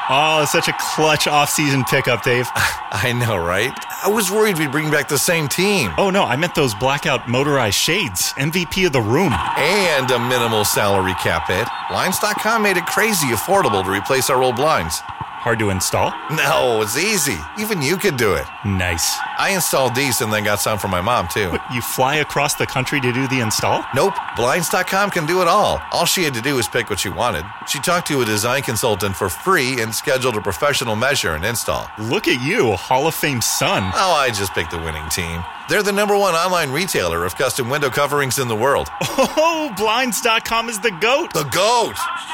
Oh, such a clutch off-season pickup, Dave. I know, right? I was worried we'd bring back the same team. Oh, no, I meant those blackout motorized shades. MVP of the room. And a minimal salary cap hit. Blinds.com made it crazy affordable to replace our old blinds. Hard to install? No, it's easy. Even you could do it. Nice. I installed these and then got some for my mom, too. But you fly across the country to do the install? Nope. Blinds.com can do it all. All she had to do was pick what she wanted. She talked to a design consultant for free and scheduled a professional measure and install. Look at you, Hall of Fame son. Oh, I just picked the winning team. They're the #1 online retailer of custom window coverings in the world. Oh, Blinds.com is the GOAT. The GOAT!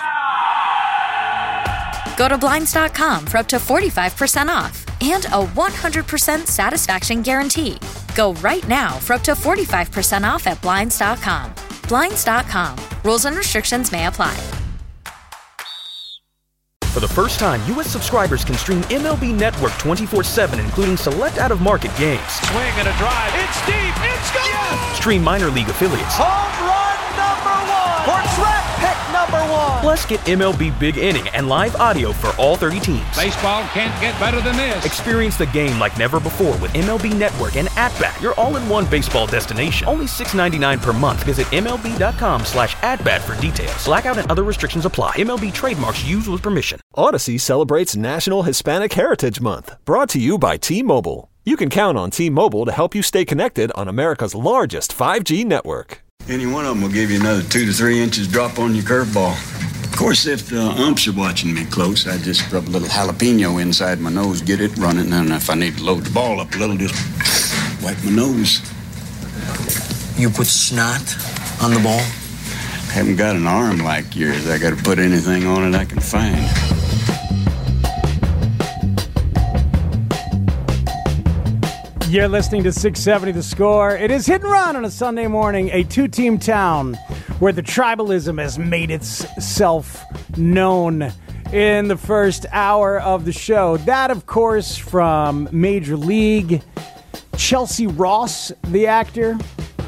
Go to Blinds.com for up to 45% off and a 100% satisfaction guarantee. Go right now for up to 45% off at Blinds.com. Blinds.com. Rules and restrictions may apply. For the first time, U.S. subscribers can stream MLB Network 24/7, including select out-of-market games. Swing and a drive. It's deep. It's gone. Yes! Stream minor league affiliates. Home run #1 for draft pick #1. Plus, get MLB Big Inning and live audio for all 30 teams. Baseball can't get better than this. Experience the game like never before with MLB Network and At-Bat, your all-in-one baseball destination. Only $6.99 per month. Visit MLB.com/AtBat for details. Blackout and other restrictions apply. MLB trademarks used with permission. Odyssey celebrates National Hispanic Heritage Month, brought to you by T-Mobile. You can count on T-Mobile to help you stay connected on America's largest 5G network. Any one of them will give you another 2 to 3 inches drop on your curveball. Of course, if the umps are watching me close, I just rub a little jalapeno inside my nose, get it running, and if I need to load the ball up a little, just wipe my nose. You put snot on the ball? Haven't got an arm like yours. I got to put anything on it I can find. You're listening to 670 The Score. It is Hit and Run on a Sunday morning, a two-team town where the tribalism has made itself known in the first hour of the show. That, of course, from Major League. Chelsea Ross, the actor,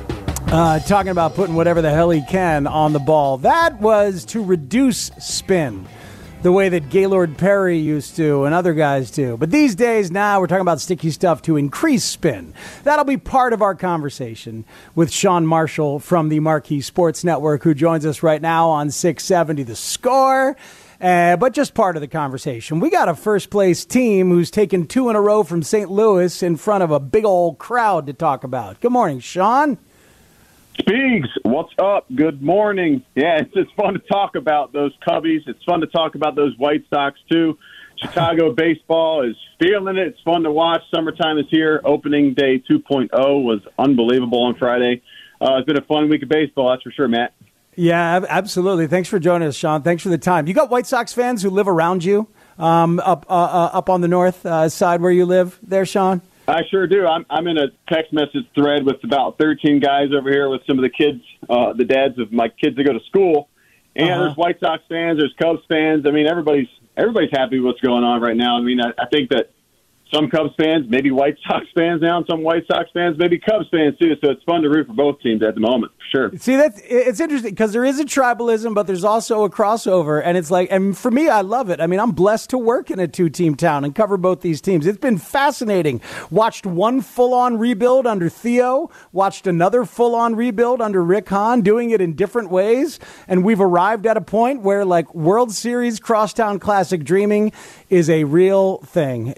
talking about putting whatever the hell he can on the ball. That was to reduce spin, the way that Gaylord Perry used to and other guys do. But these days, now we're talking about sticky stuff to increase spin. That'll be part of our conversation with Sean Marshall from the Marquee Sports Network, who joins us right now on 670 The Score. But just part of the conversation. We got a first-place team who's taken 2 in a row from St. Louis in front of a big old crowd to talk about. Good morning, Sean. Speegs, what's up? Good morning. Yeah, it's fun to talk about those Cubbies. It's fun to talk about those White Sox, too. Chicago baseball is feeling it. It's fun to watch. Summertime is here. Opening day 2.0 was unbelievable on Friday. It's been a fun week of baseball, that's for sure, Matt. Yeah, absolutely. Thanks for joining us, Sean. Thanks for the time. You got White Sox fans who live around you up on the north side where you live there, Sean? I sure do. I'm in a text message thread with about 13 guys over here with some of the kids, the dads of my kids that go to school. And there's White Sox fans, there's Cubs fans. I mean, everybody's happy with what's going on right now. I mean, I think that some Cubs fans, maybe White Sox fans now, and some White Sox fans, maybe Cubs fans too. So it's fun to root for both teams at the moment, for sure. See, it's interesting because there is a tribalism, but there's also a crossover. And it's like, and for me, I love it. I mean, I'm blessed to work in a two-team town and cover both these teams. It's been fascinating. Watched one full-on rebuild under Theo, watched another full-on rebuild under Rick Hahn, doing it in different ways. And we've arrived at a point where, like, World Series Crosstown Classic dreaming is a real thing.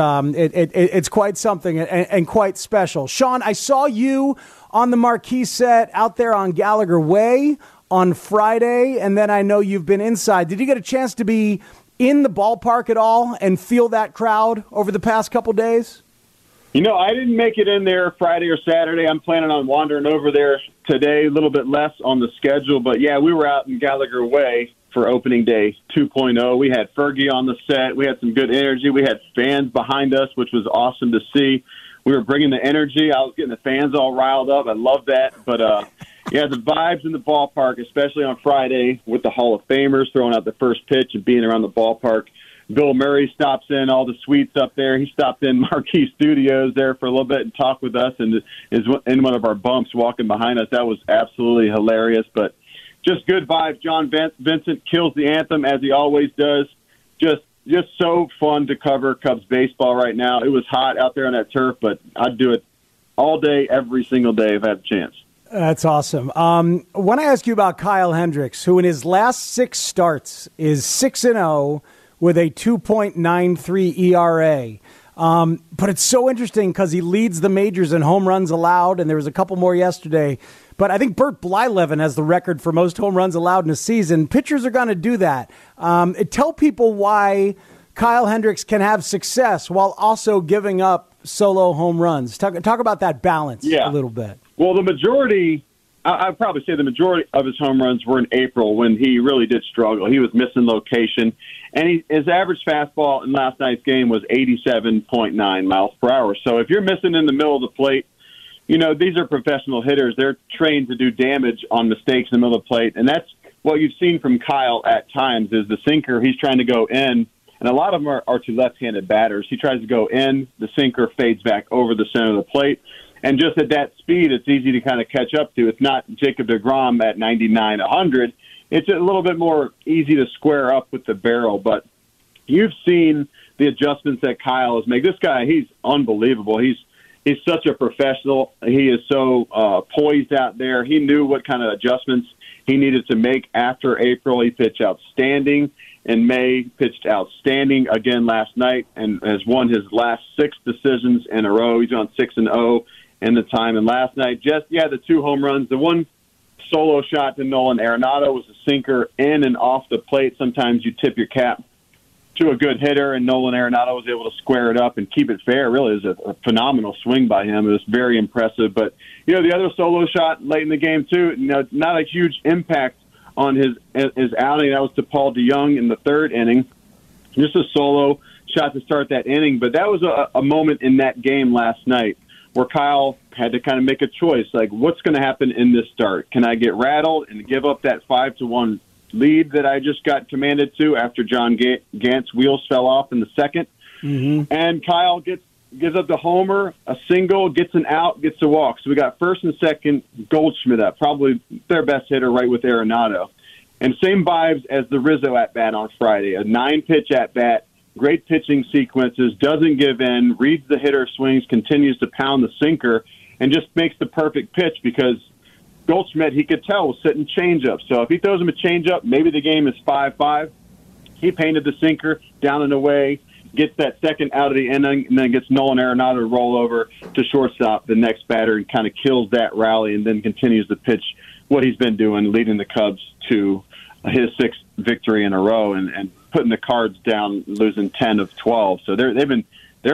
It's quite something and quite special. Sean, I saw you on the Marquee set out there on Gallagher Way on Friday, and then I know you've been inside. Did you get a chance to be in the ballpark at all and feel that crowd over the past couple days? You know, I didn't make it in there Friday or Saturday. I'm planning on wandering over there today, a little bit less on the schedule. But, yeah, we were out in Gallagher Way for opening day 2.0. We had Fergie on the set. We had some good energy. We had fans behind us, which was awesome to see. We were bringing the energy. I was getting the fans all riled up. I love that. But, yeah, the vibes in the ballpark, especially on Friday with the Hall of Famers throwing out the first pitch and being around the ballpark. Bill Murray stops in all the suites up there. He stopped in Marquee Studios there for a little bit and talked with us and is in one of our bumps walking behind us. That was absolutely hilarious. But just good vibes. John Vincent kills the anthem as he always does. Just just so fun to cover Cubs baseball right now. It was hot out there on that turf, but I'd do it all day, every single day if I had a chance. That's awesome. I want to ask you about Kyle Hendricks, who in his last 6 starts is 6-0 with a 2.93 ERA. But it's so interesting because he leads the majors in home runs allowed, and there was a couple more yesterday. But I think Bert Blyleven has the record for most home runs allowed in a season. Pitchers are going to do that. Tell people why Kyle Hendricks can have success while also giving up solo home runs. Talk about that balance a little bit. Well, the majority, I'd probably say the majority of his home runs were in April when he really did struggle. He was missing location. And his average fastball in last night's game was 87.9 miles per hour. So if you're missing in the middle of the plate, you know, these are professional hitters. They're trained to do damage on mistakes in the middle of the plate. And that's what you've seen from Kyle at times is the sinker. He's trying to go in, and a lot of them are to left-handed batters. He tries to go in, the sinker fades back over the center of the plate. And just at that speed, it's easy to kind of catch up to. It's not Jacob deGrom at 99, 100. It's a little bit more easy to square up with the barrel. But you've seen the adjustments that Kyle has made. This guy, he's unbelievable. He's such a professional. He is so poised out there. He knew what kind of adjustments he needed to make after April. He pitched outstanding. In May, pitched outstanding again last night and has won his last 6 decisions in a row. He's on 6-0 in the time. And last night, the 2 home runs. The one solo shot to Nolan Arenado was a sinker in and off the plate. Sometimes you tip your cap to a good hitter, and Nolan Arenado was able to square it up and keep it fair. Really, it was a phenomenal swing by him. It was very impressive. But, you know, the other solo shot late in the game, too, you know, not a huge impact on his outing. That was to Paul DeJong in the 3rd inning. Just a solo shot to start that inning. But that was a moment in that game last night where Kyle had to kind of make a choice, like, what's going to happen in this start? Can I get rattled and give up that 5-1 lead that I just got commanded to after John Gant's wheels fell off in the 2nd? Mm-hmm. And Kyle gives up the homer, a single, gets an out, gets a walk. So we got 1st and 2nd, Goldschmidt up, probably their best hitter right with Arenado. And same vibes as the Rizzo at-bat on Friday, a 9-pitch at-bat, great pitching sequences, doesn't give in, reads the hitter swings, continues to pound the sinker, and just makes the perfect pitch because Goldschmidt, he could tell, was sitting changeup. So if he throws him a changeup, maybe the game is 5-5. He painted the sinker down and away, gets that 2nd out of the inning, and then gets Nolan Arenado to roll over to shortstop the next batter and kind of kills that rally and then continues to pitch what he's been doing, leading the Cubs to his 6th victory in a row and putting the Cards down, losing 10 of 12. So they're in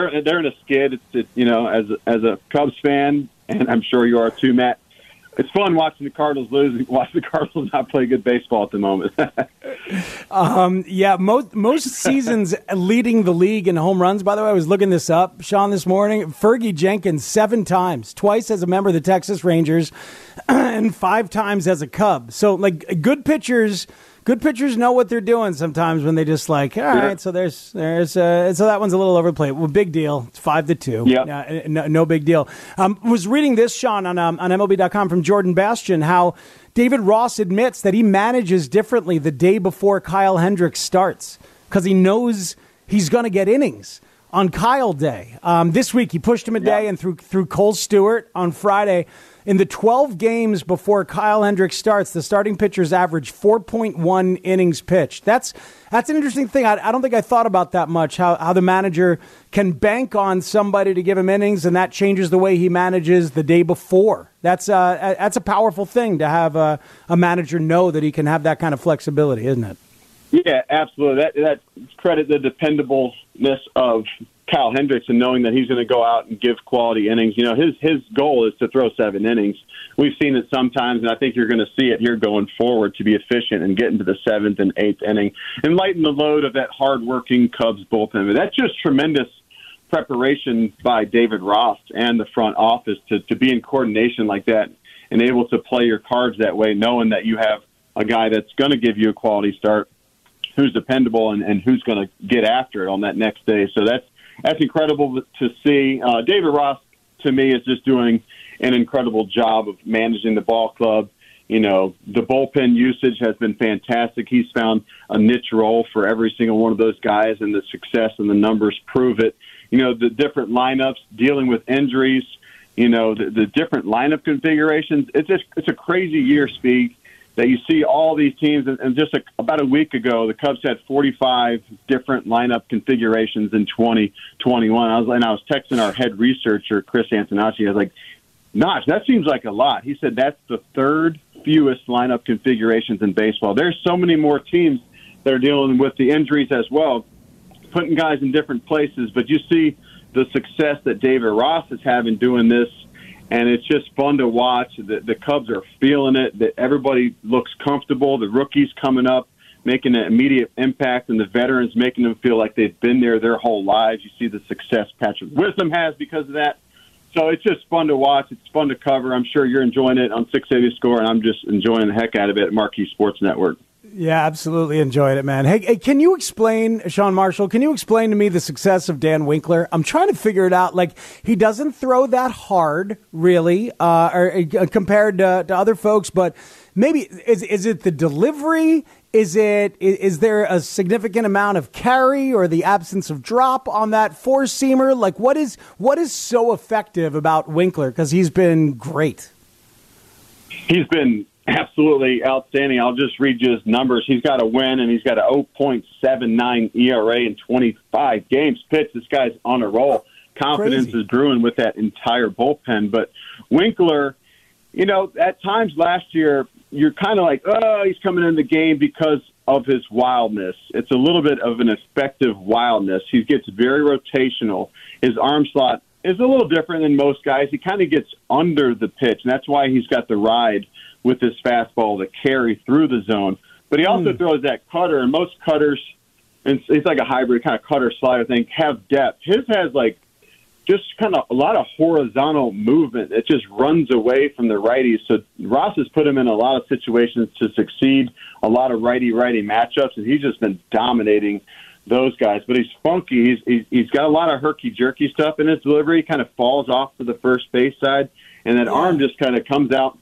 a skid. It's you know, as a Cubs fan, and I'm sure you are too, Matt. It's fun watching the Cardinals lose and watch the Cardinals not play good baseball at the moment. Most seasons leading the league in home runs. By the way, I was looking this up, Sean, this morning. Fergie Jenkins 7 times, twice as a member of the Texas Rangers, and 5 times as a Cub. So, like, good pitchers know what they're doing sometimes when they just like, all right, so so that one's a little overplayed. Well, big deal. It's 5-2. Yeah. No big deal. Was reading this, Sean, on MLB.com from Jordan Bastian, how David Ross admits that he manages differently the day before Kyle Hendricks starts because he knows he's going to get innings on Kyle Day. This week he pushed him a day and threw Cole Stewart on Friday. In the 12 games before Kyle Hendricks starts, the starting pitchers average 4.1 innings pitched. That's an interesting thing. I don't think I thought about that much, how the manager can bank on somebody to give him innings, and that changes the way he manages the day before. That's a powerful thing to have a manager know that he can have that kind of flexibility, isn't it? Yeah, absolutely. That credit the dependableness of Kyle Hendricks and knowing that he's going to go out and give quality innings. You know, his goal is to throw 7 innings. We've seen it sometimes, and I think you're going to see it here going forward to be efficient and get into the 7th and 8th inning and lighten the load of that hardworking Cubs bullpen. But that's just tremendous preparation by David Ross and the front office to be in coordination like that and able to play your cards that way, knowing that you have a guy that's going to give you a quality start, who's dependable and who's going to get after it on that next day. So that's incredible to see. David Ross, to me, is just doing an incredible job of managing the ball club. The bullpen usage has been fantastic. He's found a niche role for every single one of those guys, and the success and the numbers prove it. The different lineups, dealing with injuries, the different lineup configurations. It's a crazy year, Speak, that you see all these teams. And just about a week ago, the Cubs had 45 different lineup configurations in 2021. I was texting our head researcher, Chris Antonacci. I was like, Notch, that seems like a lot. He said that's the third fewest lineup configurations in baseball. There's so many more teams that are dealing with the injuries as well, putting guys in different places. But you see the success that David Ross is having doing this, and it's just fun to watch. The Cubs are feeling it. That everybody looks comfortable. The rookies coming up, making an immediate impact, and the veterans making them feel like they've been there their whole lives. You see the success Patrick Wisdom has because of that. So it's just fun to watch. It's fun to cover. I'm sure you're enjoying it on 680 The Score, and I'm just enjoying the heck out of it at Marquee Sports Network. Yeah, absolutely enjoyed it, man. Hey, can you explain, Sean Marshall, can you explain to me the success of Dan Winkler? I'm trying to figure it out. Like, he doesn't throw that hard, really, compared to other folks, but maybe is it the delivery? Is there a significant amount of carry or the absence of drop on that four-seamer? Like, what is so effective about Winkler? Because he's been great. He's been absolutely outstanding. I'll just read you his numbers. He's got a win, and he's got a 0.79 ERA in 25 games pitched. This guy's on a roll. Confidence is brewing with that entire bullpen. But Winkler, at times last year, you're kind of like, oh, he's coming in the game because of his wildness. It's a little bit of an effective wildness. He gets very rotational. His arm slot is a little different than most guys. He kind of gets under the pitch, and that's why he's got the ride with his fastball to carry through the zone. But he also throws that cutter, and most cutters, and it's like a hybrid kind of cutter slider thing, have depth. His has just kind of a lot of horizontal movement. It just runs away from the righties. So Ross has put him in a lot of situations to succeed, a lot of righty-righty matchups, and he's just been dominating those guys. But he's funky. He's got a lot of herky-jerky stuff in his delivery. He kind of falls off to the first base side, and that arm just kind of comes out,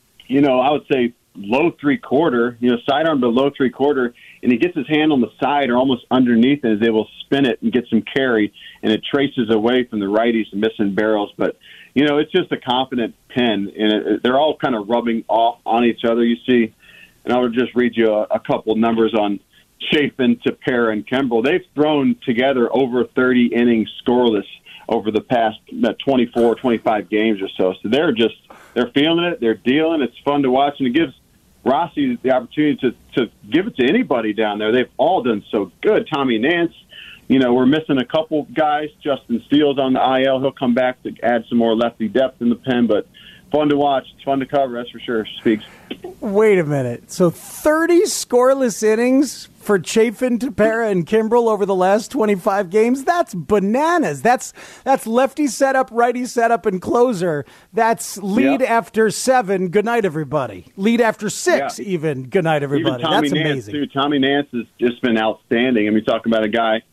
I would say low three-quarter, sidearm to low three-quarter, and he gets his hand on the side or almost underneath and is able to spin it and get some carry, and it traces away from the righties and missing barrels. But, it's just a confident pen, and they're all kind of rubbing off on each other, you see. And I will just read you a couple numbers on Chafin, Tepera, and Kimbrel. They've thrown together over 30 innings scoreless over the past 24, 25 games or so. So they're feeling it, they're dealing. It's fun to watch, and it gives Rossi the opportunity to give it to anybody down there. They've all done so good. Tommy Nance, we're missing a couple guys. Justin Steele's on the IL. He'll come back to add some more lefty depth in the pen, but fun to watch. It's fun to cover, that's for sure, Speaks. Wait a minute. So 30 scoreless innings for Chafin, Tepera, and Kimbrel over the last 25 games? That's bananas. That's lefty setup, righty setup, and closer. That's lead after 7. Good night, everybody. Lead after 6, even. Good night, everybody. That's amazing. Too. Tommy Nance has just been outstanding. I mean, talking about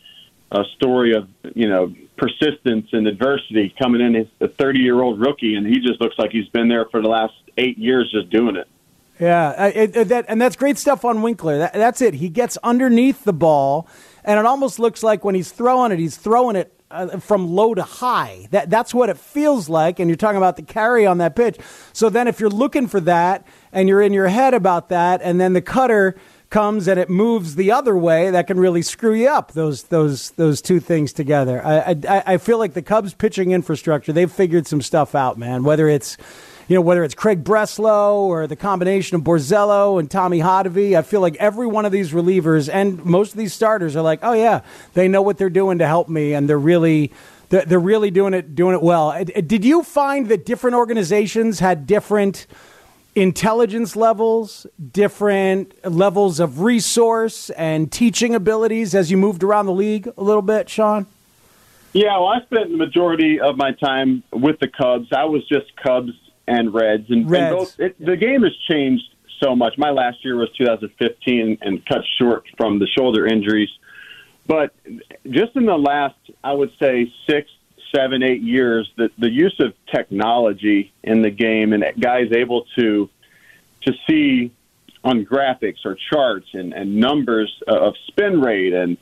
a story of, persistence and adversity coming in. He's a 30-year-old rookie, and he just looks like he's been there for the last 8 years just doing it. Yeah, and that's great stuff on Winkler. That's it. He gets underneath the ball, and it almost looks like when he's throwing it from low to high. That's what it feels like, and you're talking about the carry on that pitch. So then if you're looking for that, and you're in your head about that, and then the cutter comes and it moves the other way, that can really screw you up, those two things together. I feel like the Cubs pitching infrastructure, they've figured some stuff out, man, whether it's Craig Breslow or the combination of Borzello and Tommy Hotovy. I feel like every one of these relievers and most of these starters are like, oh yeah, they know what they're doing to help me, and they're really doing it well. Did you find that different organizations had different intelligence levels, different levels of resource and teaching abilities as you moved around the league a little bit, Sean? Yeah, well, I spent the majority of my time with the Cubs. I was just Cubs and Reds. And the game has changed so much. My last year was 2015 and cut short from the shoulder injuries. But just in the last, I would say, 6, 7, 8 years, the use of technology in the game and guys able to to see on graphics or charts and numbers of spin rate and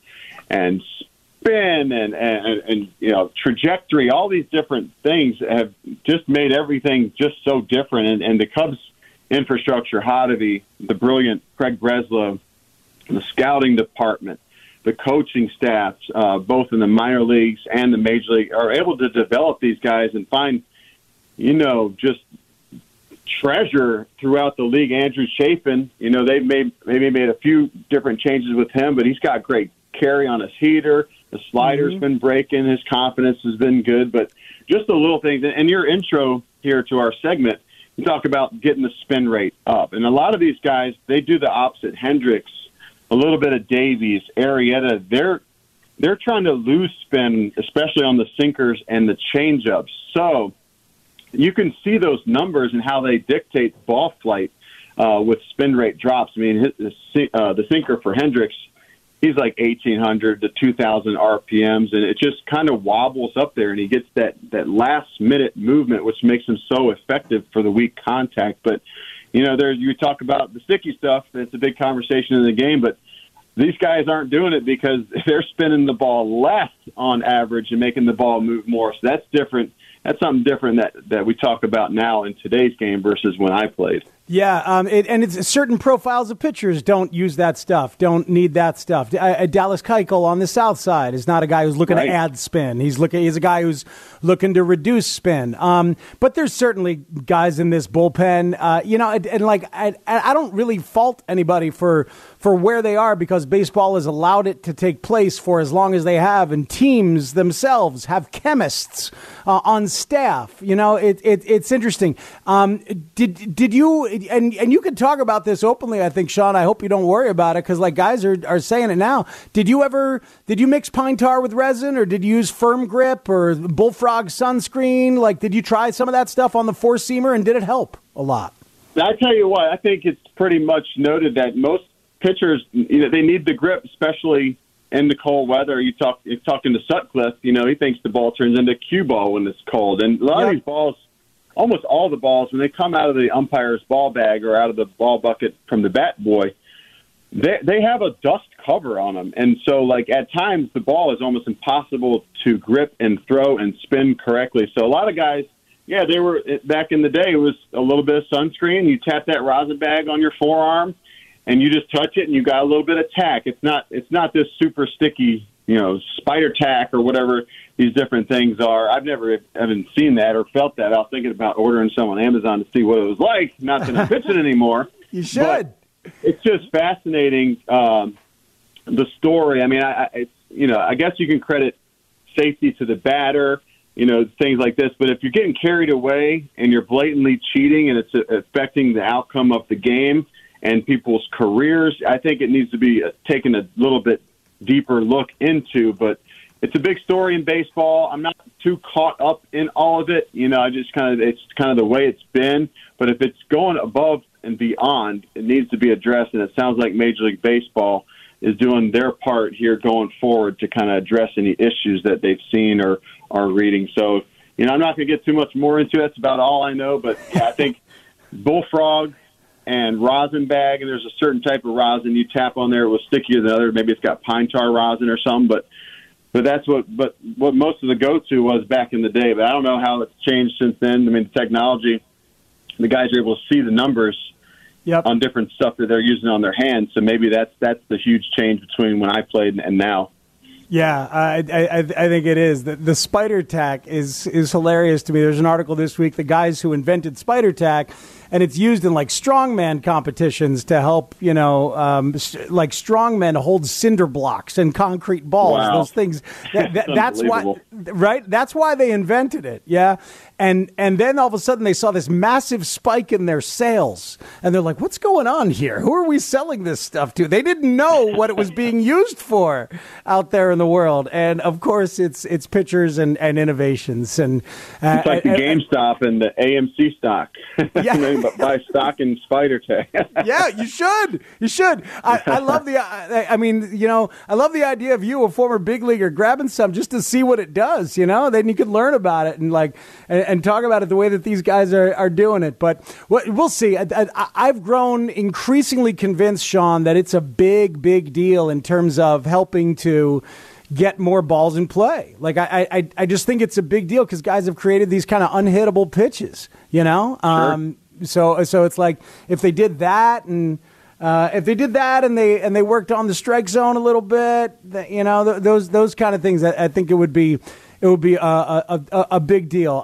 spin and trajectory, all these different things have just made everything just so different. And the Cubs infrastructure, Hottovy, the brilliant Craig Breslow, the scouting department, the coaching staffs, both in the minor leagues and the major league, are able to develop these guys and find, just treasure throughout the league. Andrew Chafin, they've maybe made a few different changes with him, but he's got great carry on his heater. The slider's been breaking. His confidence has been good, but just the little things. And your intro here to our segment, you talk about getting the spin rate up. And a lot of these guys, they do the opposite. Hendricks, a little bit of Davies, Arrieta, they're trying to lose spin, especially on the sinkers and the changeups. So you can see those numbers and how they dictate ball flight with spin rate drops. I mean, the sinker for Hendricks, he's like 1,800 to 2,000 RPMs, and it just kind of wobbles up there, and he gets that last-minute movement, which makes him so effective for the weak contact. But, you talk about the sticky stuff, it's a big conversation in the game, but these guys aren't doing it because they're spinning the ball less on average and making the ball move more. So that's different. That's something different that we talk about now in today's game versus when I played. Yeah, and it's certain profiles of pitchers don't use that stuff, don't need that stuff. Dallas Keuchel on the south side is not a guy who's looking to add spin. He's a guy who's looking to reduce spin. But there's certainly guys in this bullpen, I don't really fault anybody for where they are because baseball has allowed it to take place for as long as they have, and teams themselves have chemists on staff. It's interesting. Did you? And you can talk about this openly, I think, Sean. I hope you don't worry about it because guys are saying it now. Did you mix pine tar with resin, or did you use firm grip or Bullfrog sunscreen? Did you try some of that stuff on the four-seamer, and did it help a lot? I tell you what, I think it's pretty much noted that most pitchers, they need the grip, especially in the cold weather. You're talking to Sutcliffe, he thinks the ball turns into cue ball when it's cold. And a lot of these balls, almost all the balls, when they come out of the umpire's ball bag or out of the ball bucket from the bat boy, they have a dust cover on them. And so, at times, the ball is almost impossible to grip and throw and spin correctly. So a lot of guys, they were, back in the day, it was a little bit of sunscreen. You tap that rosin bag on your forearm, and you just touch it, and you got a little bit of tack. It's not this super sticky, spider tack or whatever these different things are. I've never haven't seen that or felt that. I was thinking about ordering some on Amazon to see what it was like. Not that I'm pitching anymore. You should. But it's just fascinating, the story. I mean, I guess you can credit safety to the batter, things like this. But if you're getting carried away and you're blatantly cheating and it's affecting the outcome of the game and people's careers, I think it needs to be taken a little bit deeper look into. But it's a big story in baseball. I'm not too caught up in all of it. It's kind of the way it's been. But if it's going above and beyond, it needs to be addressed. And it sounds like Major League Baseball is doing their part here going forward to kind of address any issues that they've seen or are reading. So, I'm not going to get too much more into it. That's about all I know. But I think Bullfrog and rosin bag, and there's a certain type of rosin you tap on there, it was stickier than other. Maybe it's got pine tar rosin or something, but that's what most of the go-to was back in the day. But I don't know how it's changed since then. I mean, the technology, the guys are able to see the numbers on different stuff that they're using on their hands. So maybe that's the huge change between when I played and now. Yeah, I think it is. The spider tack is hilarious to me. There's an article this week, the guys who invented spider tack, and it's used in strongman competitions to help, strongmen hold cinder blocks and concrete balls. Wow. Those things. That's why, right? That's why they invented it. Yeah. And then all of a sudden they saw this massive spike in their sales, and they're like, "What's going on here? Who are we selling this stuff to?" They didn't know what it was being used for out there in the world. And of course, it's pitchers and innovations. And it's like the GameStop and the AMC stock. Yeah. can buy stock in Spider Tech. Yeah, you should. You should. I love I love the idea of you, a former big leaguer, grabbing some just to see what it does. Then you can learn about it and talk about it the way that these guys are doing it. But we'll see. I've grown increasingly convinced, Sean, that it's a big, big deal in terms of helping to get more balls in play. Like I just think it's a big deal because guys have created these kind of unhittable pitches, Sure. So it's like if they did that and they worked on the strike zone a little bit, those kind of things. I think it would be a big deal.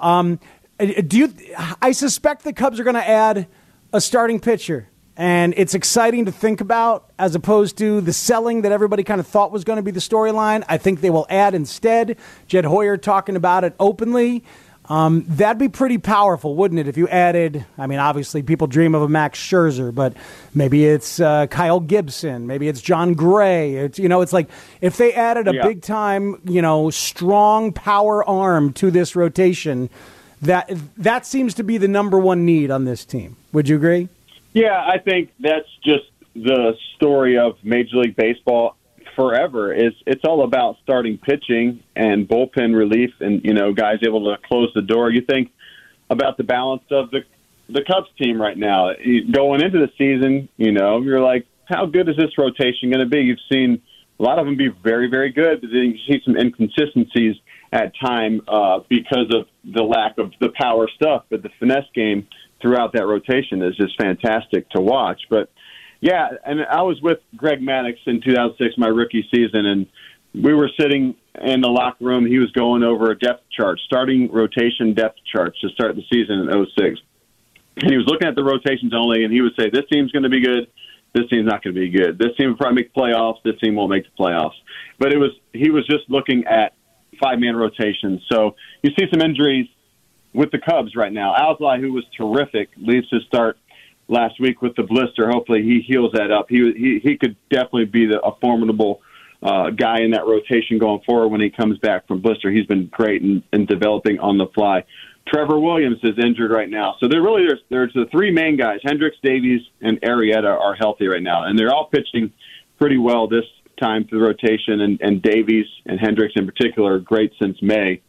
I suspect the Cubs are going to add a starting pitcher. And it's exciting to think about as opposed to the selling that everybody kind of thought was going to be the storyline. I think they will add instead. Jed Hoyer talking about it openly. That'd be pretty powerful, wouldn't it, if you added, obviously people dream of a Max Scherzer, but maybe it's Kyle Gibson, maybe it's John Gray. It's like if they added a big-time, strong power arm to this rotation, that seems to be the number one need on this team. Would you agree? Yeah, I think that's just the story of Major League Baseball forever. It's all about starting pitching and bullpen relief and, guys able to close the door. You think about the balance of the Cubs team right now. Going into the season, you're like, how good is this rotation going to be? You've seen a lot of them be very, very good, but then you see some inconsistencies at time because of the lack of the power stuff. But the finesse game throughout that rotation is just fantastic to watch. But, yeah, and I was with Greg Maddux in 2006, my rookie season, and we were sitting in the locker room. He was going over a depth chart, starting rotation depth charts to start the season in 2006. And he was looking at the rotations only, and he would say, this team's going to be good, this team's not going to be good. This team will probably make the playoffs, this team won't make the playoffs. But he was just looking at five-man rotations. So you see some injuries with the Cubs right now. Alzolay, who was terrific, leaves his start last week with the blister. Hopefully he heals that up. He could definitely be a formidable guy in that rotation going forward when he comes back from blister. He's been great in developing on the fly. Trevor Williams is injured right now. So there's the three main guys, Hendricks, Davies, and Arrieta are healthy right now. And they're all pitching pretty well this time through the rotation, and Davies and Hendricks in particular are great since May.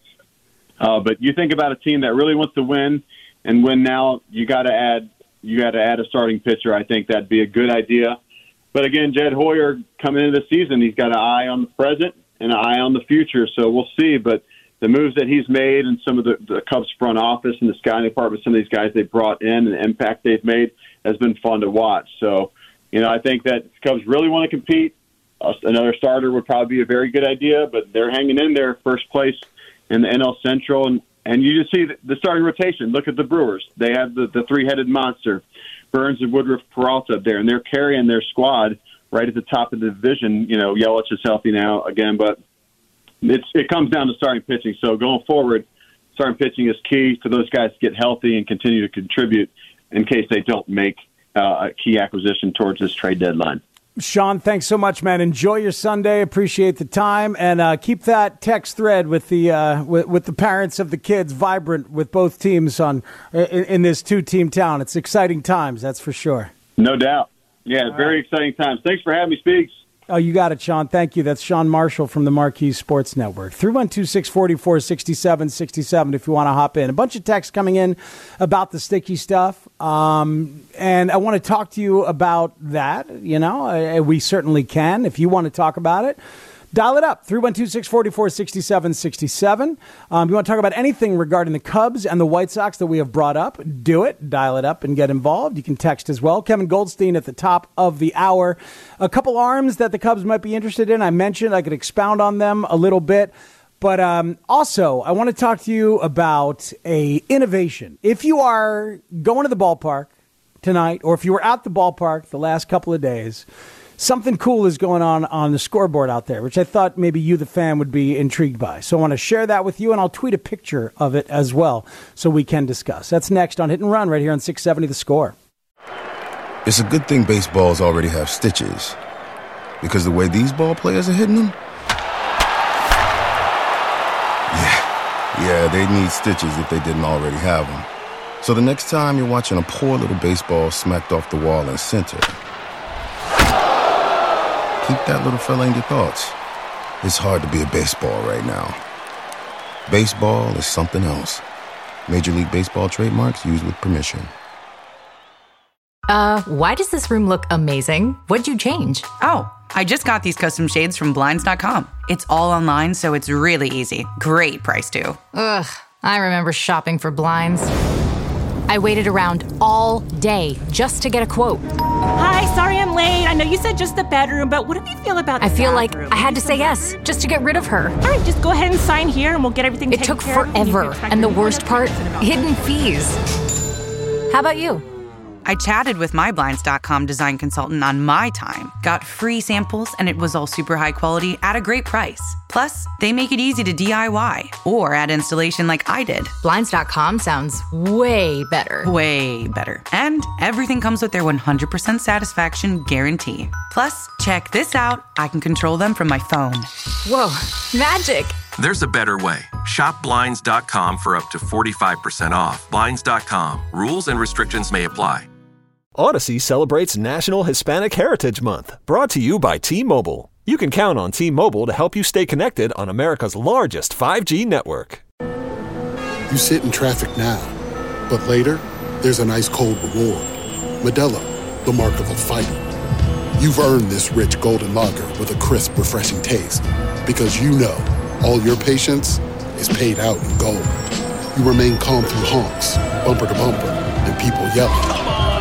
But you think about a team that really wants to win and win now, you got to add a starting pitcher. I think that'd be a good idea. But again, Jed Hoyer coming into the season, he's got an eye on the present and an eye on the future. So we'll see. But the moves that he's made and some of the Cubs front office and the scouting department, some of these guys they brought in and the impact they've made has been fun to watch. So, I think that if the Cubs really want to compete, another starter would probably be a very good idea. But they're hanging in there, first place in the NL Central, and you just see the starting rotation. Look at the Brewers. They have the three-headed monster, Burns and Woodruff Peralta up there, and they're carrying their squad right at the top of the division. Yelich is healthy now again, but it comes down to starting pitching. So going forward, starting pitching is key for those guys to get healthy and continue to contribute in case they don't make a key acquisition towards this trade deadline. Sean, thanks so much, man. Enjoy your Sunday. Appreciate the time, and keep that text thread with the parents of the kids vibrant with both teams in this two-team town. It's exciting times, that's for sure. No doubt. Yeah, very exciting times. Thanks for having me, Speaks. Oh, you got it, Sean. Thank you. That's Sean Marshall from the Marquee Sports Network. 312-644-6767 if you want to hop in. A bunch of texts coming in about the sticky stuff. And I want to talk to you about that. We certainly can. If you want to talk about it, dial it up. 312-644-6767. You want to talk about anything regarding the Cubs and the White Sox that we have brought up, do it. Dial it up and get involved. You can text as well. Kevin Goldstein at the top of the hour. A couple arms that the Cubs might be interested in. I mentioned I could expound on them a little bit. But also, I want to talk to you about a innovation. If you are going to the ballpark tonight, or if you were at the ballpark the last couple of days, something cool is going on the scoreboard out there, which I thought maybe you, the fan, would be intrigued by. So I want to share that with you, and I'll tweet a picture of it as well so we can discuss. That's next on Hit and Run right here on 670 The Score. It's a good thing baseballs already have stitches, because the way these ball players are hitting them, yeah, they need stitches if they didn't already have them. So the next time you're watching a poor little baseball smacked off the wall in center, keep that little fella in your thoughts. It's hard to be a baseball right now. Baseball is something else. Major League Baseball trademarks used with permission. Why does this room look amazing? What'd you change? Oh, I just got these custom shades from Blinds.com. It's all online, so it's really easy. Great price, too. Ugh, I remember shopping for blinds. I waited around all day just to get a quote. Hi, sorry I'm late. I know you said just the bedroom, but what do you feel about the I feel bathroom? like I had to say yes just to get rid of her. All right, just go ahead and sign here and we'll get everything taken care of. It took forever, and the worst part, hidden fees. How about you? I chatted with my Blinds.com design consultant on my time, got free samples, and it was all super high quality at a great price. Plus, they make it easy to DIY or add installation like I did. Blinds.com sounds way better. Way better. And everything comes with their 100% satisfaction guarantee. Plus, check this out. I can control them from my phone. Whoa, magic. There's a better way. Shop Blinds.com for up to 45% off. Blinds.com. Rules and restrictions may apply. Odyssey celebrates National Hispanic Heritage Month, brought to you by T-Mobile. You can count on T-Mobile to help you stay connected on America's largest 5G network. You sit in traffic now, but later, there's an ice-cold reward. Modelo, the mark of a fighter. You've earned this rich golden lager with a crisp, refreshing taste. Because you know, all your patience is paid out in gold. You remain calm through honks, bumper to bumper, and people yelling.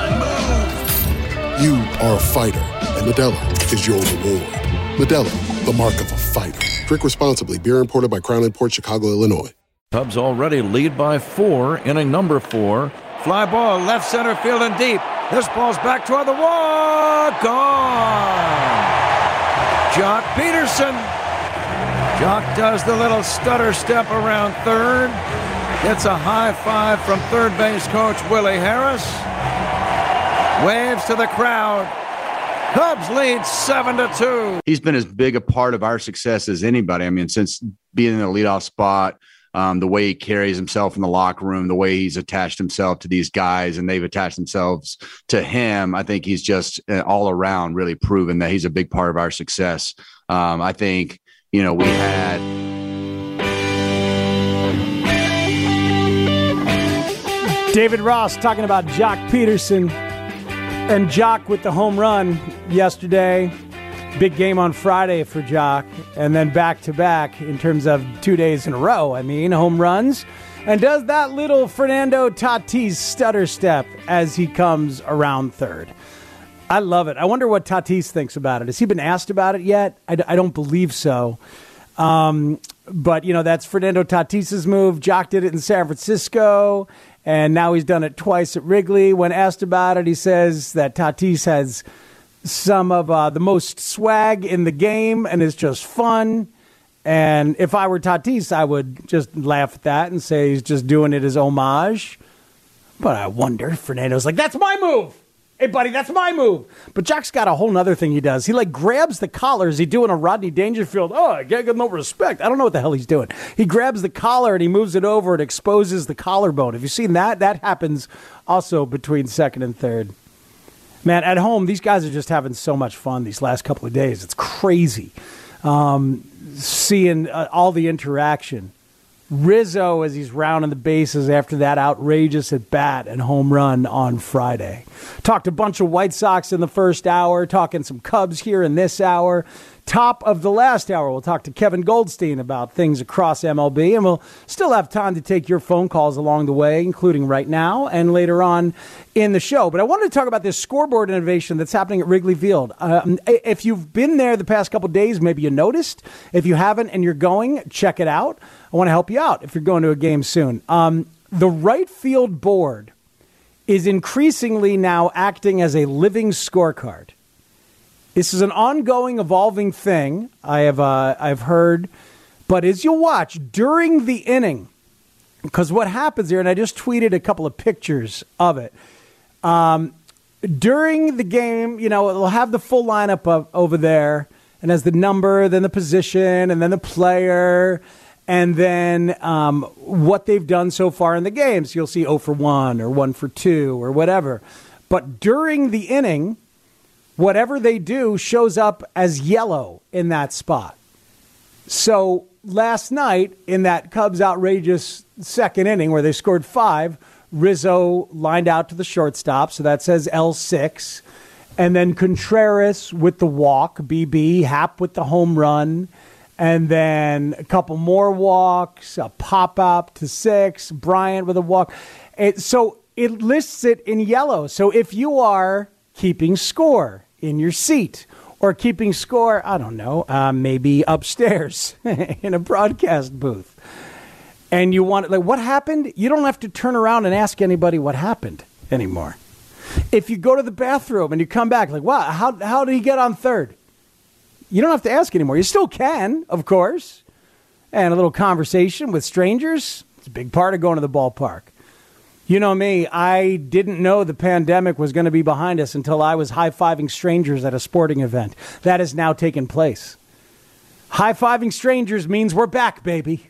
You are a fighter, and Modelo is your reward. Modelo, the mark of a fighter. Drink responsibly. Beer imported by Crown Imports, Chicago, Illinois. Cubs already lead by 4, inning number 4. Fly ball, left center field and deep. This ball's back toward the wall. Gone. Jock Peterson. Jock does the little stutter step around third. Gets a high five from third base coach Willie Harris. Waves to the crowd. Cubs lead 7-2. He's been as big a part of our success as anybody. I mean, since being in the leadoff spot, the way he carries himself in the locker room, the way he's attached himself to these guys and they've attached themselves to him. I think he's just all around really proven that he's a big part of our success. I think, we had David Ross talking about Jock Peterson. And Jock with the home run yesterday. Big game on Friday for Jock. And then back-to-back in terms of 2 days in a row. Home runs. And does that little Fernando Tatis stutter step as he comes around third. I love it. I wonder what Tatis thinks about it. Has he been asked about it yet? I don't believe so. But, that's Fernando Tatis's move. Jock did it in San Francisco. And now he's done it twice at Wrigley. When asked about it, he says that Tatis has some of the most swag in the game and is just fun. And if I were Tatis, I would just laugh at that and say he's just doing it as homage. But I wonder, Fernando's like, that's my move. Hey, buddy, that's my move. But Jock's got a whole other thing he does. He, grabs the collar. Is he doing a Rodney Dangerfield? Oh, I can't get no respect. I don't know what the hell he's doing. He grabs the collar and he moves it over and exposes the collarbone. Have you seen that? That happens also between second and third. Man, at home, these guys are just having so much fun these last couple of days. It's crazy seeing all the interaction. Rizzo as he's rounding the bases after that outrageous at-bat and home run on Friday. Talked a bunch of White Sox in the first hour, talking some Cubs here in this hour. Top of the last hour, we'll talk to Kevin Goldstein about things across MLB, and we'll still have time to take your phone calls along the way, including right now and later on in the show. But I wanted to talk about this scoreboard innovation that's happening at Wrigley Field. If you've been there the past couple of days, maybe you noticed. If you haven't and you're going, check it out. I want to help you out if you're going to a game soon. The right field board is increasingly now acting as a living scorecard. This is an ongoing, evolving thing I've heard. But as you'll watch during the inning, because what happens here, and I just tweeted a couple of pictures of it. During the game, it'll have the full lineup over there, and as the number, then the position, and then the player. and then what they've done so far in the games. You'll see 0 for 1 or 1 for 2 or whatever. But during the inning, whatever they do shows up as yellow in that spot. So last night, in that Cubs outrageous second inning where they scored 5, Rizzo lined out to the shortstop, so that says L6. And then Contreras with the walk, BB, Happ with the home run, and then a couple more walks, a pop-up to 6, Bryant with a walk. So it lists it in yellow. So if you are keeping score in your seat or keeping score, I don't know, maybe upstairs in a broadcast booth, and you want, like, what happened? You don't have to turn around and ask anybody what happened anymore. If you go to the bathroom and you come back, like, wow, how did he get on third? You don't have to ask anymore. You still can, of course. And a little conversation with strangers, it's a big part of going to the ballpark. You know me, I didn't know the pandemic was going to be behind us until I was high-fiving strangers at a sporting event. That has now taken place. High-fiving strangers means we're back, baby.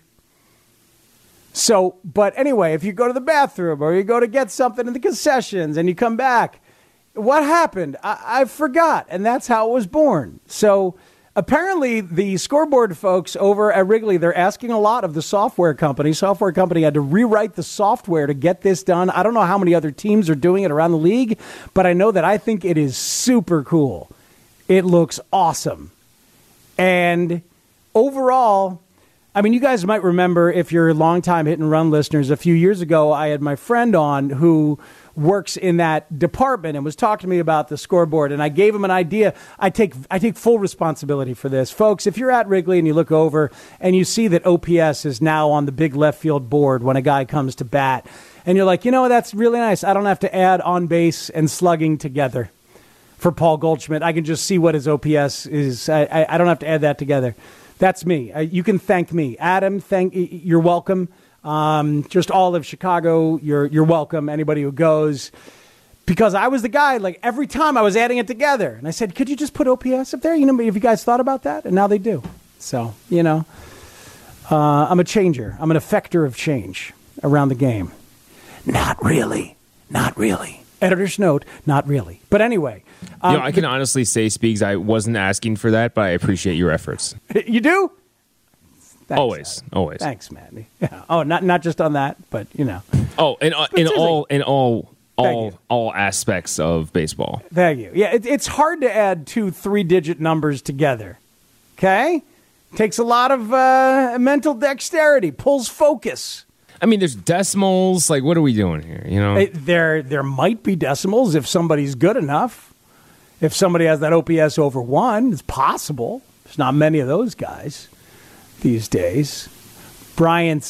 So, but anyway, if you go to the bathroom or you go to get something in the concessions and you come back, what happened? I forgot, and that's how it was born. So apparently the scoreboard folks over at Wrigley, they're asking a lot of the software company. Software company had to rewrite the software to get this done. I don't know how many other teams are doing it around the league, but I know that I think it is super cool. It looks awesome. And overall, I mean, you guys might remember, if you're longtime Hit and Run listeners, a few years ago, I had my friend on who works in that department and was talking to me about the scoreboard, and I gave him an idea. I take full responsibility for this. Folks, if you're at Wrigley and you look over and you see that OPS is now on the big left field board when a guy comes to bat, and you're like, you know, that's really nice. I don't have to add on base and slugging together for Paul Goldschmidt. I can just see what his OPS is. I don't have to add that together. That's me. You can thank me. Adam, you're welcome. Just all of Chicago, you're welcome. Anybody who goes. Because I was the guy, like, every time I was adding it together. And I said, could you just put OPS up there? You know, have you guys thought about that? And now they do. So, you know, I'm a changer. I'm an effector of change around the game. Not really. Not really. Editor's note, not really. But anyway. I can honestly say, Speaks, I wasn't asking for that, but I appreciate your efforts. You do? Thanks, always. Thanks, man. Yeah. Oh, not just on that, but, you know. Oh, in all aspects of baseball. Thank you. Yeah, it's hard to add 2 3-digit numbers together. Okay? Takes a lot of mental dexterity, pulls focus. I mean, there's decimals. Like, what are we doing here? You know, there might be decimals if somebody's good enough. If somebody has that OPS over 1, it's possible. There's not many of those guys these days. Bryant's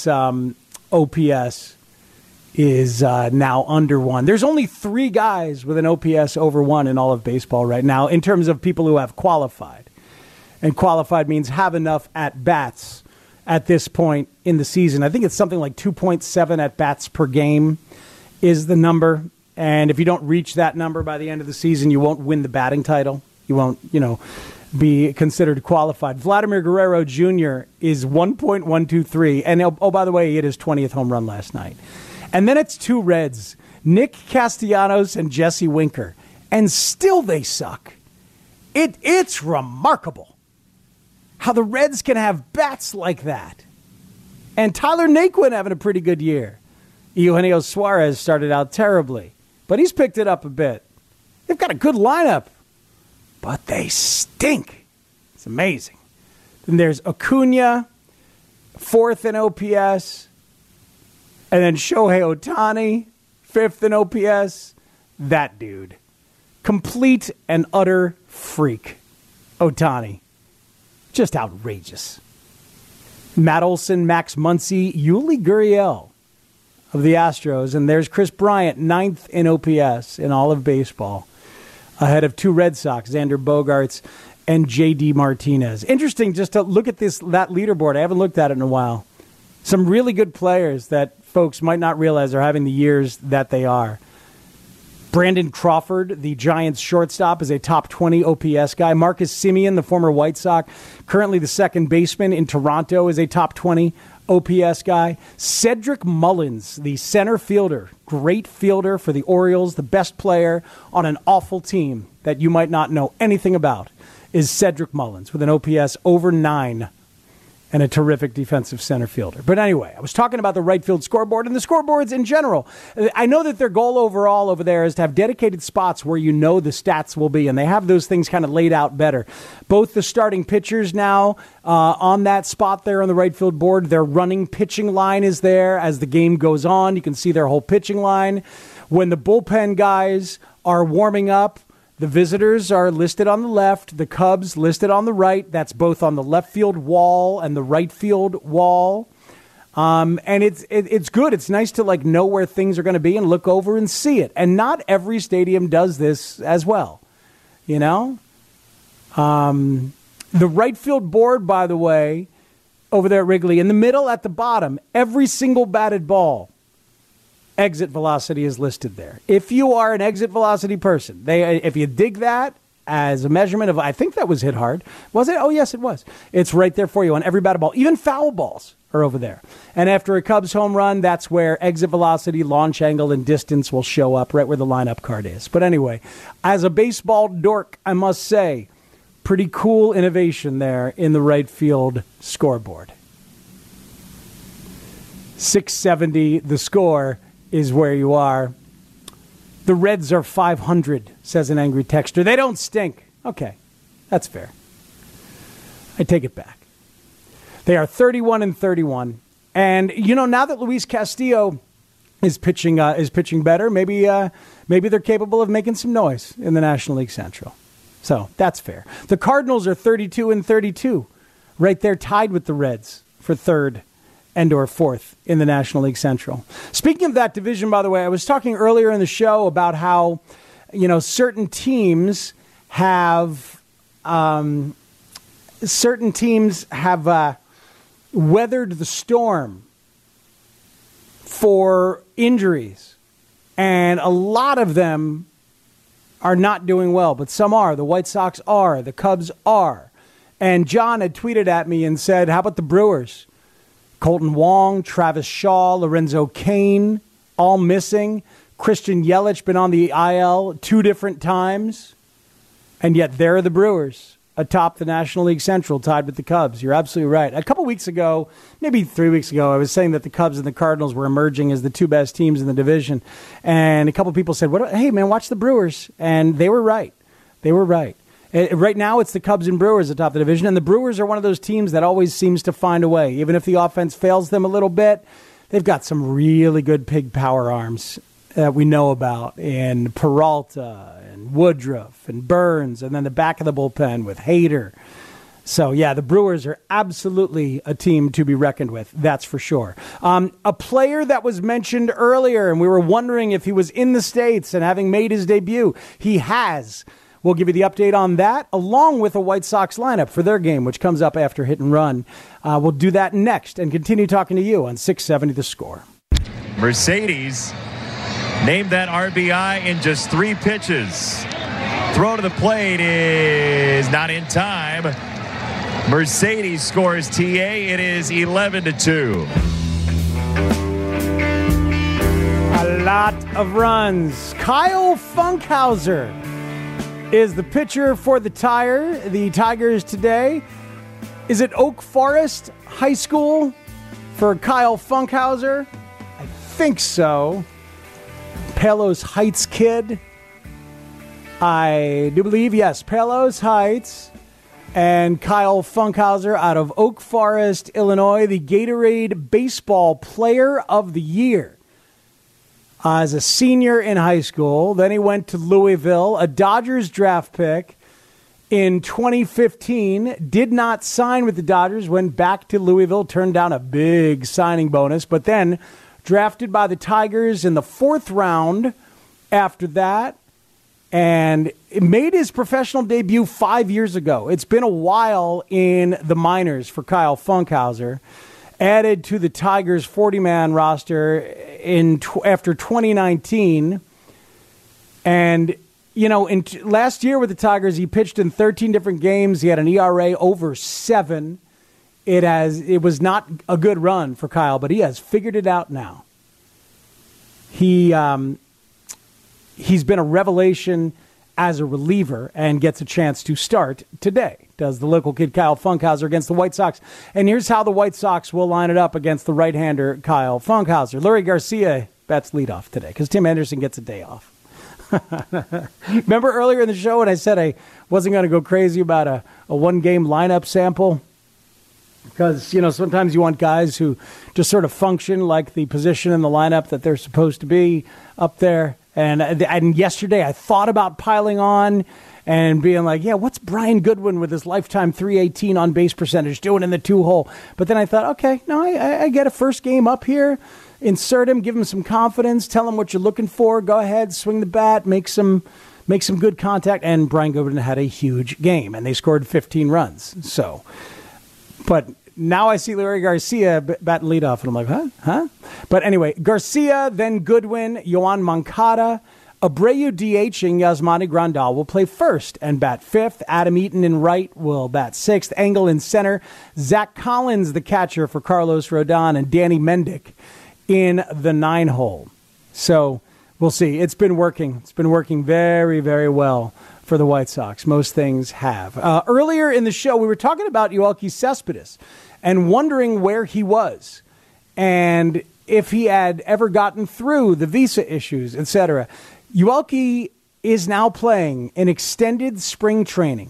OPS is now under 1. There's only 3 guys with an OPS over 1 in all of baseball right now in terms of people who have qualified. And qualified means have enough at-bats at this point in the season. I think it's something like 2.7 at-bats per game is the number. And if you don't reach that number by the end of the season, you won't win the batting title. You won't, be considered qualified. Vladimir Guerrero Jr. is 1.123. And, by the way, he hit his 20th home run last night. And then it's 2 Reds, Nick Castellanos and Jesse Winker. And still they suck. It's remarkable how the Reds can have bats like that. And Tyler Naquin having a pretty good year. Eugenio Suarez started out terribly, but he's picked it up a bit. They've got a good lineup, but they stink. It's amazing. Then there's Acuna, 4th in OPS, and then Shohei Ohtani, 5th in OPS. That dude. Complete and utter freak. Ohtani. Just outrageous. Matt Olson, Max Muncy, Yuli Gurriel of the Astros. And there's Chris Bryant, 9th in OPS in all of baseball, ahead of 2 Red Sox, Xander Bogaerts and J.D. Martinez. Interesting just to look at that leaderboard. I haven't looked at it in a while. Some really good players that folks might not realize are having the years that they are. Brandon Crawford, the Giants shortstop, is a top 20 OPS guy. Marcus Semien, the former White Sox, currently the second baseman in Toronto, is a top 20 OPS guy. Cedric Mullins, the center fielder, great fielder for the Orioles, the best player on an awful team that you might not know anything about, is Cedric Mullins with an OPS over 9 and a terrific defensive center fielder. But anyway, I was talking about the right field scoreboard and the scoreboards in general. I know that their goal overall over there is to have dedicated spots where you know the stats will be, and they have those things kind of laid out better. Both the starting pitchers now on that spot there on the right field board, their running pitching line is there. As the game goes on, you can see their whole pitching line. When the bullpen guys are warming up, the visitors are listed on the left, the Cubs listed on the right. That's both on the left field wall and the right field wall. And it's good. It's nice to know where things are going to be and look over and see it. And not every stadium does this as well. You know? The right field board, by the way, over there at Wrigley, in the middle at the bottom, every single batted ball, exit velocity is listed there. If you are an exit velocity person, if you dig that as a measurement of, I think that was hit hard. Was it? Oh, yes, it was. It's right there for you on every batted ball. Even foul balls are over there. And after a Cubs home run, that's where exit velocity, launch angle, and distance will show up right where the lineup card is. But anyway, as a baseball dork, I must say, pretty cool innovation there in the right field scoreboard. 670, the score is where you are. The Reds are 500, says an angry texter. They don't stink. Okay, that's fair. I take it back. They are 31-31. And, now that Luis Castillo is pitching better, maybe they're capable of making some noise in the National League Central. So that's fair. The Cardinals are 32-32, right there tied with the Reds for third and or fourth in the National League Central. Speaking of that division, by the way, I was talking earlier in the show about how, certain teams have weathered the storm for injuries, and a lot of them are not doing well, but some are. The White Sox are. The Cubs are. And John had tweeted at me and said, how about the Brewers? Colton Wong, Travis Shaw, Lorenzo Cain, all missing. Christian Yelich been on the IL 2 different times. And yet there are the Brewers atop the National League Central, tied with the Cubs. You're absolutely right. A couple weeks ago, maybe 3 weeks ago, I was saying that the Cubs and the Cardinals were emerging as the two best teams in the division. And a couple people said, hey, man, watch the Brewers. And they were right. They were right. Right now, it's the Cubs and Brewers atop the division, and the Brewers are one of those teams that always seems to find a way. Even if the offense fails them a little bit, they've got some really good pig power arms that we know about in Peralta and Woodruff and Burns, and then the back of the bullpen with Hader. So, yeah, the Brewers are absolutely a team to be reckoned with, that's for sure. A player that was mentioned earlier, and we were wondering if he was in the States and having made his debut, he has. We'll give you the update on that, along with a White Sox lineup for their game, which comes up after Hit and Run. We'll do that next and continue talking to you on 670 The Score. Mercedes named that RBI in just 3 pitches. Throw to the plate is not in time. Mercedes scores TA. It is 11-2. A lot of runs. Kyle Funkhauser is the pitcher for the Tigers today. Is it Oak Forest High School for Kyle Funkhauser? I think so. Palos Heights kid. I do believe, yes, Palos Heights. And Kyle Funkhauser out of Oak Forest, Illinois, the Gatorade Baseball Player of the Year. As a senior in high school, then he went to Louisville, a Dodgers draft pick in 2015, did not sign with the Dodgers, went back to Louisville, turned down a big signing bonus, but then drafted by the Tigers in the 4th round after that, and made his professional debut 5 years ago. It's been a while in the minors for Kyle Funkhauser. Added to the Tigers' 40-man roster after 2019. And, last year with the Tigers, he pitched in 13 different games. He had an ERA over 7 it was not a good run for Kyle, but he has figured it out now. He's been a revelation as a reliever and gets a chance to start today. Does the local kid Kyle Funkhauser against the White Sox. And here's how the White Sox will line it up against the right-hander Kyle Funkhauser. Leury Garcia bats leadoff today because Tim Anderson gets a day off. Remember earlier in the show when I said I wasn't going to go crazy about a one-game lineup sample? Because, sometimes you want guys who just sort of function like the position in the lineup that they're supposed to be up there. And yesterday I thought about piling on and being like, yeah, what's Brian Goodwin with his lifetime .318 on base percentage doing in the 2-hole? But then I thought, okay, no, I get a first game up here. Insert him, give him some confidence, tell him what you're looking for. Go ahead, swing the bat, make some good contact. And Brian Goodwin had a huge game, and they scored 15 runs. So, but now I see Leury Garcia batting leadoff, and I'm like, huh? But anyway, Garcia, then Goodwin, Yoan Moncada, Abreu DHing, Yasmani Grandal will play first and bat fifth. Adam Eaton in right will bat sixth. Engel in center. Zach Collins, the catcher for Carlos Rodon, and Danny Mendick in the 9-hole. So we'll see. It's been working. It's been working very, very well for the White Sox. Most things have. Earlier in the show, we were talking about Yoelqui Cespedes and wondering where he was and if he had ever gotten through the visa issues, etc. Yoelqui is now playing in extended spring training.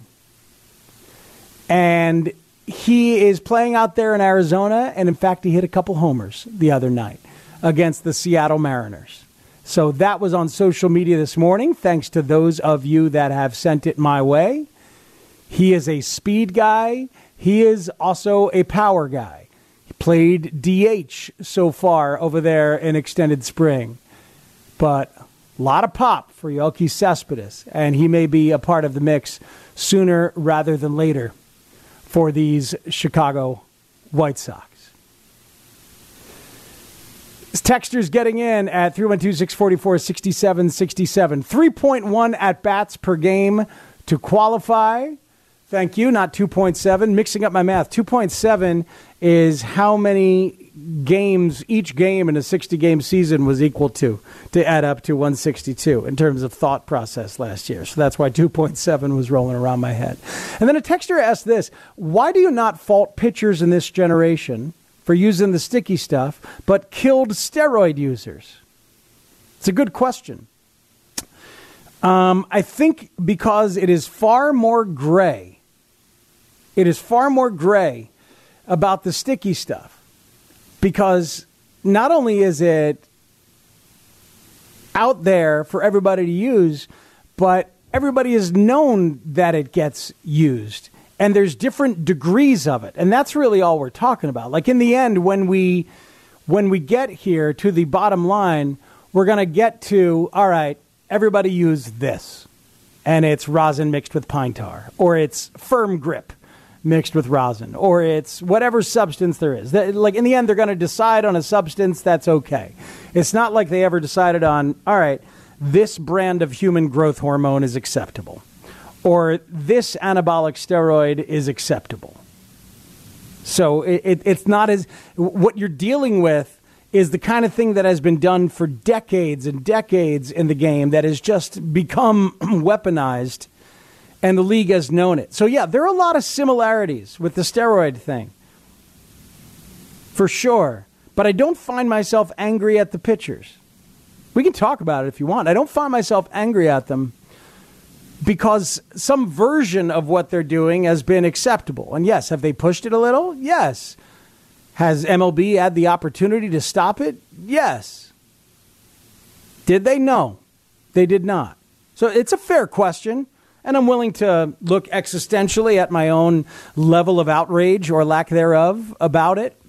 And he is playing out there in Arizona, and in fact, he hit a couple homers the other night against the Seattle Mariners. So that was on social media this morning, thanks to those of you that have sent it my way. He is a speed guy. He is also a power guy. He played DH so far over there in extended spring. But a lot of pop for Yoelqui Cespedes, and he may be a part of the mix sooner rather than later for these Chicago White Sox. Texters getting in at 312-644-6767. 3.1 at-bats per game to qualify. Thank you, not 2.7. Mixing up my math. 2.7 is how many games each game in a 60-game season was equal to add up to 162 in terms of thought process last year. So that's why 2.7 was rolling around my head. And then a texter asked this: why do you not fault pitchers in this generation for using the sticky stuff, but killed steroid users? It's a good question. I think because it is far more gray. It is far more gray about the sticky stuff. Because not only is it out there for everybody to use, but everybody has known that it gets used. And there's different degrees of it. And that's really all we're talking about. Like in the end, when we get here to the bottom line, we're going to get to, all right, everybody use this. And it's rosin mixed with pine tar. Or it's firm grip mixed with rosin. Or it's whatever substance there is. Like in the end, they're going to decide on a substance that's okay. It's not like they ever decided on, all right, this brand of human growth hormone is acceptable. Or this anabolic steroid is acceptable. So it's not as... What you're dealing with is the kind of thing that has been done for decades and decades in the game that has just become weaponized, and the league has known it. So, yeah, there are a lot of similarities with the steroid thing. For sure. But I don't find myself angry at the pitchers. We can talk about it if you want. I don't find myself angry at them because some version of what they're doing has been acceptable. And yes, have they pushed it a little? Yes. Has MLB had the opportunity to stop it? Yes. Did they? No, they did not. So it's a fair question, and I'm willing to look existentially at my own level of outrage or lack thereof about it.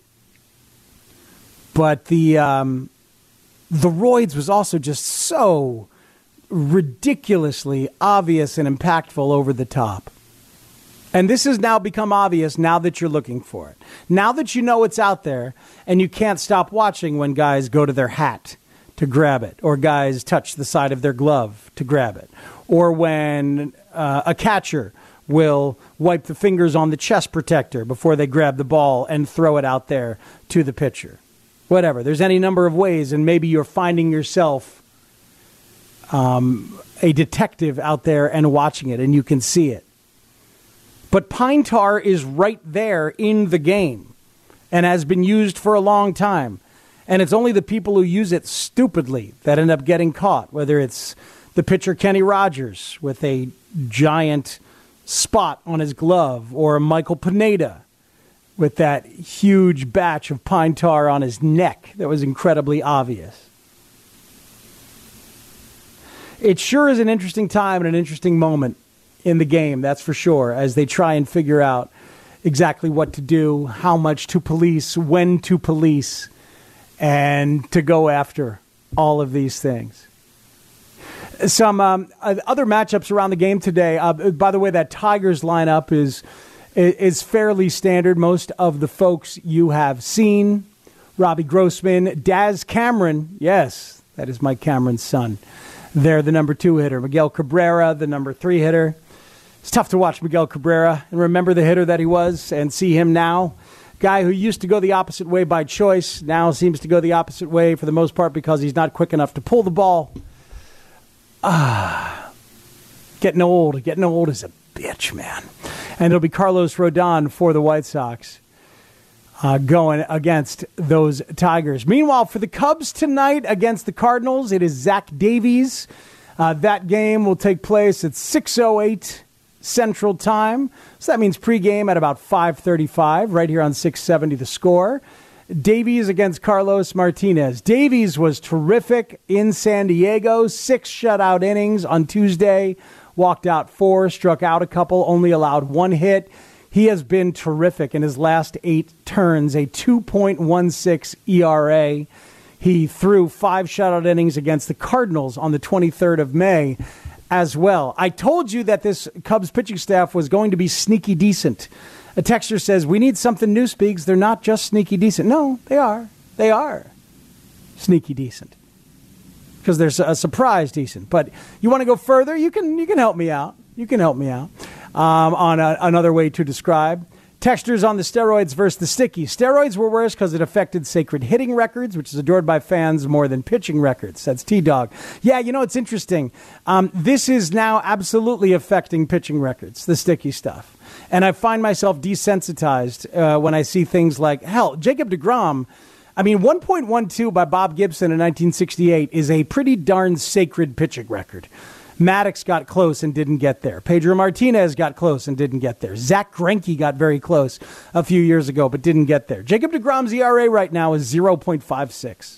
But the roids was also just so ridiculously obvious and impactful over the top. And this has now become obvious now that you're looking for it. Now that you know it's out there and you can't stop watching when guys go to their hat to grab it, or guys touch the side of their glove to grab it, or when a catcher will wipe the fingers on the chest protector before they grab the ball and throw it out there to the pitcher. Whatever. There's any number of ways, and maybe you're finding yourself a detective out there and watching it, and you can see it. But pine tar is right there in the game and has been used for a long time. And it's only the people who use it stupidly that end up getting caught, whether it's the pitcher Kenny Rogers with a giant spot on his glove, or Michael Pineda with that huge batch of pine tar on his neck that was incredibly obvious. It sure is an interesting time and an interesting moment in the game, that's for sure, as they try and figure out exactly what to do, how much to police, when to police, and to go after all of these things. Some other matchups around the game today. By the way, that Tigers lineup is fairly standard. Most of the folks you have seen. Robbie Grossman, Daz Cameron. Yes, that is Mike Cameron's son. They're the number 2 hitter. Miguel Cabrera, the number 3 hitter. It's tough to watch Miguel Cabrera and remember the hitter that he was and see him now. Guy who used to go the opposite way by choice now seems to go the opposite way for the most part because he's not quick enough to pull the ball. Getting old. Getting old is a bitch, man. And it'll be Carlos Rodon for the White Sox going against those Tigers. Meanwhile, for the Cubs tonight against the Cardinals, it is Zach Davies. That game will take place at 6:08 Central Time. So that means pregame at about 5:35 right here on 670 The Score. Davies against Carlos Martinez. Davies was terrific in San Diego. 6 shutout innings on Tuesday. Walked out 4, struck out a couple, only allowed 1 hit. He has been terrific in his last 8 turns, a 2.16 ERA. He threw 5 shutout innings against the Cardinals on the 23rd of May as well. I told you that this Cubs pitching staff was going to be sneaky decent. A texter says, we need something new, Speaks. They're not just sneaky decent. No, they are. They are sneaky decent. Because there's a surprise decent. But you want to go further, you can help me out. You can help me out on another way to describe. Textures on the steroids versus the sticky. Steroids were worse because it affected sacred hitting records, which is adored by fans more than pitching records. That's T-Dog. Yeah, you know, it's interesting. This is now absolutely affecting pitching records, the sticky stuff. And I find myself desensitized when I see things like, hell, Jacob deGrom. I mean, 1.12 by Bob Gibson in 1968 is a pretty darn sacred pitching record. Maddox got close and didn't get there. Pedro Martinez got close and didn't get there. Zach Greinke got very close a few years ago but didn't get there. Jacob deGrom's ERA right now is 0.56.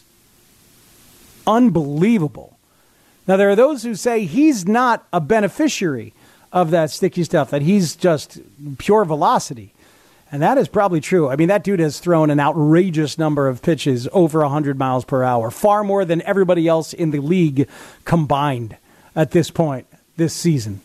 Unbelievable. Now, there are those who say he's not a beneficiary of that sticky stuff, that he's just pure velocity. And that is probably true. I mean, that dude has thrown an outrageous number of pitches over 100 miles per hour, far more than everybody else in the league combined at this point this season.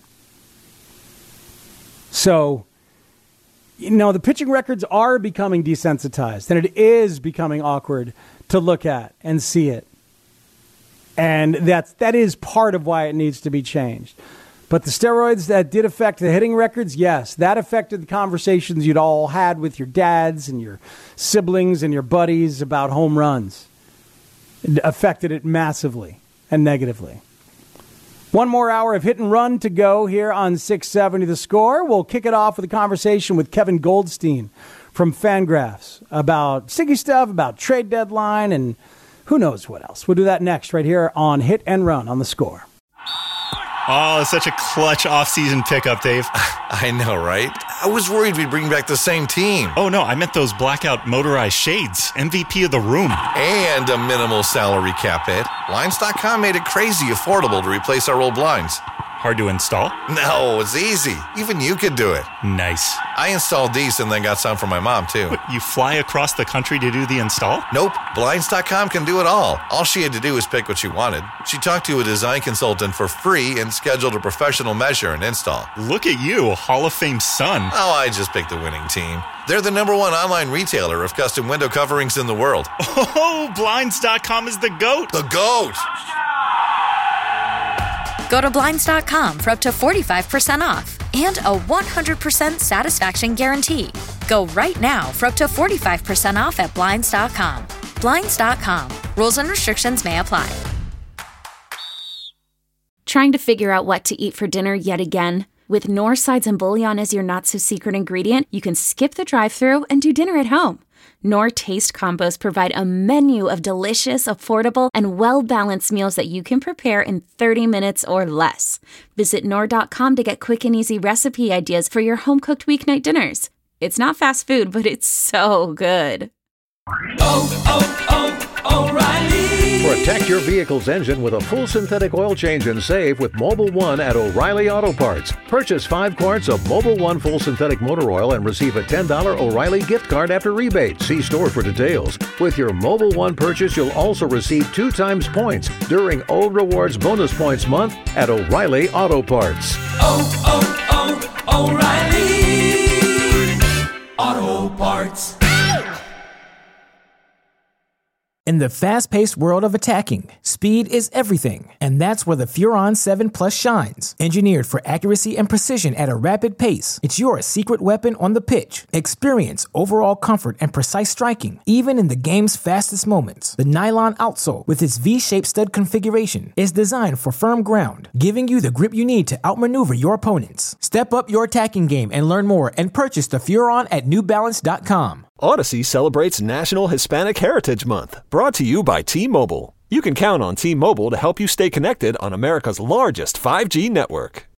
So, you know, the pitching records are becoming desensitized, and it is becoming awkward to look at and see it. And that is part of why it needs to be changed. But the steroids that did affect the hitting records, yes, that affected the conversations you'd all had with your dads and your siblings and your buddies about home runs. It affected it massively and negatively. One more hour of hit and run to go here on 670 The Score. We'll kick it off with a conversation with Kevin Goldstein from Fangraphs about sticky stuff, about trade deadline, and who knows what else. We'll do that next right here on Hit and Run on The Score. Oh, such a clutch offseason pickup, Dave. I know, right? I was worried we'd bring back the same team. Oh, no, I meant those blackout motorized shades. MVP of the room. And a minimal salary cap hit. Blinds.com made it crazy affordable to replace our old blinds. Hard to install? No, it's easy. Even you could do it. Nice. I installed these and then got some for my mom, too. What, you fly across the country to do the install? Nope. Blinds.com can do it all. All she had to do was pick what she wanted. She talked to a design consultant for free and scheduled a professional measure and install. Look at you, Hall of Fame son. Oh, I just picked the winning team. They're the #1 online retailer of custom window coverings in the world. Oh, Blinds.com is the GOAT. The GOAT! Go to Blinds.com for up to 45% off. and a 100% satisfaction guarantee. Go right now for up to 45% off at Blinds.com. Blinds.com. Rules and restrictions may apply. Trying to figure out what to eat for dinner yet again? With Knorr sides and bouillon as your not-so-secret ingredient, you can skip the drive-thru and do dinner at home. Knorr Taste Combos provide a menu of delicious, affordable, and well-balanced meals that you can prepare in 30 minutes or less. Visit Knorr.com to get quick and easy recipe ideas for your home-cooked weeknight dinners. It's not fast food, but it's so good. O'Reilly. Protect your vehicle's engine with a full synthetic oil change and save with Mobil 1 at O'Reilly Auto Parts. Purchase 5 quarts of Mobil 1 full synthetic motor oil and receive a $10 O'Reilly gift card after rebate. See store for details. With your Mobil 1 purchase, you'll also receive 2 times points during O Rewards Bonus Points Month at O'Reilly Auto Parts. O'Reilly Auto Parts. In the fast-paced world of attacking, speed is everything, and that's where the Furon 7 Plus shines. Engineered for accuracy and precision at a rapid pace, it's your secret weapon on the pitch. Experience overall comfort and precise striking, even in the game's fastest moments. The nylon outsole, with its V-shaped stud configuration, is designed for firm ground, giving you the grip you need to outmaneuver your opponents. Step up your attacking game and learn more and purchase the Furon at NewBalance.com. Odyssey celebrates National Hispanic Heritage Month, brought to you by T-Mobile. You can count on T-Mobile to help you stay connected on America's largest 5G network.